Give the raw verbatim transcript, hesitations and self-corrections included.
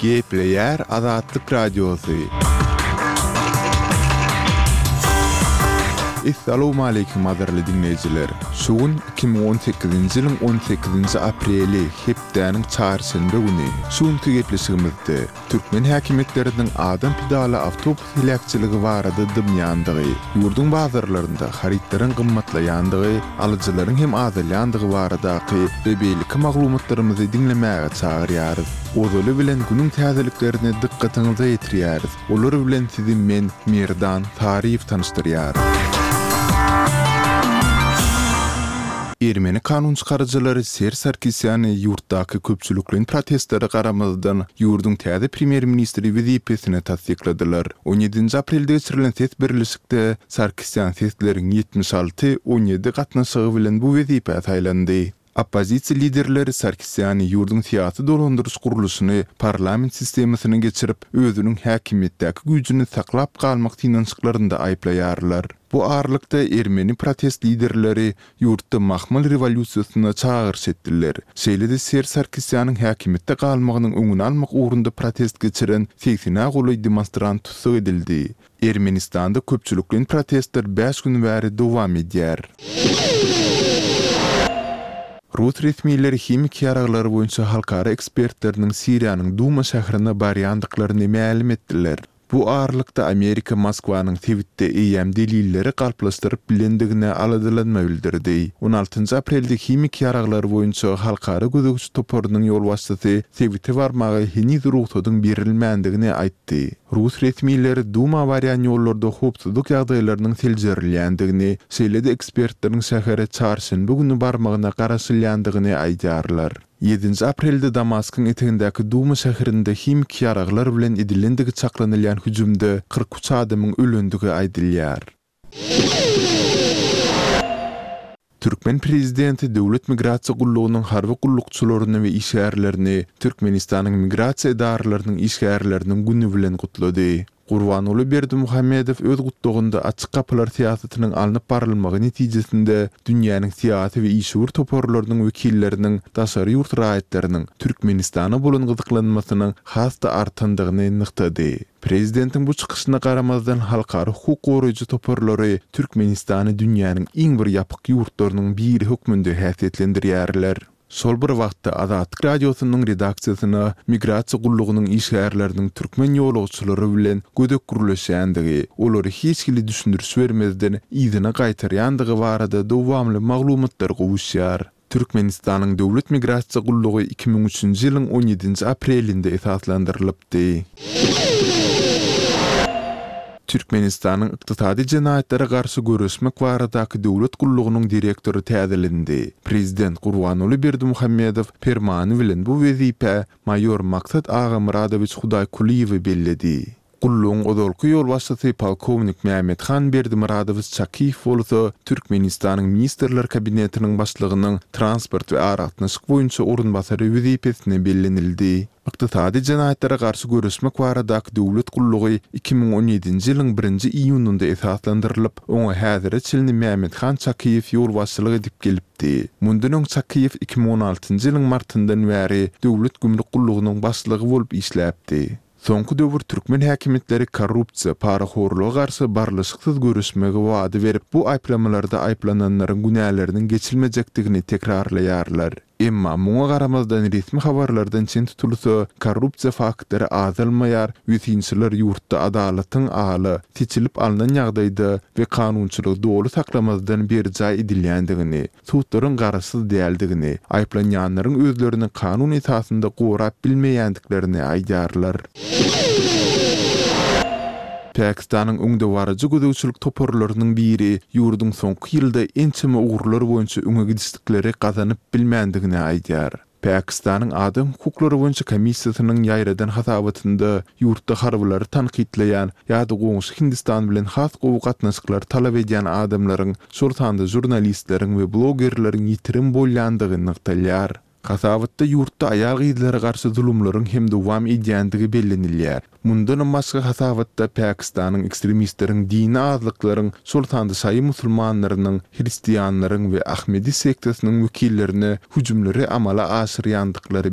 Gepleyer Azatlyk Radiosu. Assalamu alaykum aderli dinleyijiler. Şugun iki bin on sekizinji ýylyň on sekizinji apreli hepdeniň çarşamba güni. Şuňky gepleşigimizde türkmen häkimetleriniň adam pidala awtobus hilakçylygy barada dymýandygy, ýurdun bazarlarynda haritlaryň gymmatlaýandygy, alyjylaryň hem azalýandygy baradaky bebelik maglumatlarymyzy dinlemäge çagyrýarys. Ozaly bilen günüň täzeliklerine dikkatiňizi ýetirýäris. Olar bilen sizi men Merdan Tarif tanıştyrýar. Ermeni kanun çıkarıcıları Ser Sarkisyan yurtdaky köpçülükliň protestlere garamazdan ýurdun täze premier ministri wezipesine tasdikladylar. on ýedinji aprelde geçirilen ses birleşikde Sarkisyan sesleriň ýetmiş alty on ýedi gatnaşygy bilen bu wezipe taýlandy. Opozisiýa liderleri Sarkisyan ýurdun siýasy dolandyrys guruluşyny parlament sistemasine geçirip özüniň häkimetdäki güýjüni saklap galmak tinançyklarynda aýplaýarlar. Bu arlykda Ermeni protest liderleri ýurtda mahmal rewolýusiýasyna çağırş etdiler. Şeýle-de Ser Sarkisýanyň häkimetde galmagynyň öňüni almak ugrunda protest geçiren seksen goly demonstrant tutsak edildi. Ermenistanda köpçülükliň protestler beş gün bäri dowam edýär. Rus resmiýetleri hemik ýaraglary boýunça halkara ekspertleriniň Siriýanyň Duma şäherine barýandyklaryny ma'lum etdiler. Bu arlykda Amerika Moskwanyň Twitter'de eýem delilleri galplaşdyryp bilendigine aladylanma bildirdi. on altynji aprelde hemik ýaraglary boýunça halkara gözegçi toporunyň ýol başçysy Twitter barmagy heniz ruhsatyň berilmändigini aýtdy. Rus resmiýetleri Duma barýan ýollarda hopsuzlyk ýagdaýlarynyň seljerilýändigini, şeýle-de ekspertleriň şähere çarşamba güni barmagyna garaşylýandygyny aýdýarlar. ýedinji aprelde Damaskyn etegindäki Duma şäherinde hemik ýaraglar bilen edilendigi çaklanylýan hüjümde kırk üç adamyň ölendigi aýdylýar. Türkmen prezidenti Döwlet Migrasiýa Gullugynyň harby gullukçylaryny we işgärlerini Türkmenistanyň migrasiýa edaralarynyň işgärleriniň güni bilen gutlady. Gurbanuly Berdimuhammedow öz gutdugynda açyk kapylar siýasatynyň alnyp barylmagy netijesinde dünýäniň siýasy we işgur toporlarynyň wekilleriniň daşary ýurt raýatlarynyň Türkmenistana bolan gyzyklanmasynyň hasda artandygyny nyktady. Prezidentiň bu çykyşyna garamazdan halkara hukuk goraýjy toporlary Türkmenistany dünýäniň iň bir ýapyk ýurtlarynyň biri hökmünde häsiýetlendirýärler. Sol bir wagtda Azatlyk Radiosynyň redaksiýasyna migrasiýa gullugynyň işgärleriniň türkmen ýolagçylary bilen gödek gurulýandigi, olary hiç kili düşündürüş bermezden ýzyna gaýtarýandygy barada dowamly maglumatlar gowuşýar. Türkmenistanyň döwlet migrasiýa gullugy iki bin üçinji ýylyň on ýedinji aprelinde esaslandyrylypdy. Türkmenistanyň ykdysady jenaýatlere garşy görüşmek baradaky döwlet gullugynyň direktory täzelindi. Prezident Gurbanuly Berdimuhammedow fermany bilen bu wezipe mayor Maksat Agamradowich Hudaýkuliýew belledi. Gullugyň odolky ýol başçysy polkownik Mehmethan Berdimuradowich Çakiýew bolsa Türkmenistanyň ministrler kabinetiniň başlygynyň transport we aratnaşyk boýunça orunbasary wezipesine bellenildi. Ykdysady jenaýatlere garşy görüşmek baradaky döwlet gullugy iki bin on ýedinji ýylyň birinji iýunynda esaslandyrylyp, oňa häzirde çylny Mehmethan Çakiýew ýol başçylyk edip gelipdi. Mundan öň Çakiýew iki bin on altynji ýylyň martyndan bäri döwlet gümrük gullugynyň başlygy bolup işläpdi. Soňky döwür türkmen häkimetleri korrupsiýa, paraxorluğa garşy barlyşyksyz görüşmegi wady berip, bu aýplamalarda aýplananlaryň günäleriniň geçilmejekdigini tekrarlaýarlar. Emma muňa garamazdan resmi habarlardan çyn tutulsa, korrupsiýa faktory azalmaýar, wütünçiler ýurtda adalatyň aly seçilip alynan ýagdaýda we kanunçylygy dogry saklamazdan berjay edilýändigini, sutlaryň garaşsyz däldigini, aýplanýanlaryň özlerini kanun esasynda gorap bilmeýändiklerini aýdýarlar. Pakistanyň öňde barajy gödegçilik toporlarynyň biri ýurdun soňky ýylda ençeme ugurlar boýunça öňe gidişdikleri gazanyp bilmändigini aýdýar. Pakistanyň adam hukuklary boýunça komissiýasynyň ýaýradan hasabatynda ýurtda harbylary tanqidleýän ýa-da goňşy Hindistan bilen has gowy gatnaşyklar talap edýän adamlaryň, şoltanda jurnalistleriň we blogerleriň ýitirim bolýandygyny nyktalýar. Kasavatda yurtta ayal giydileri garşı zulümlerin hem devam edýändigi bellenilýär. Mundan başga Kasavatda Pakistan'ın ekstremistlerin dini azlıkların sultandı sayı musulmanlarının, Hristiyanların ve Ahmedi sektasının vekillerine hücumları amala aşıryandıkları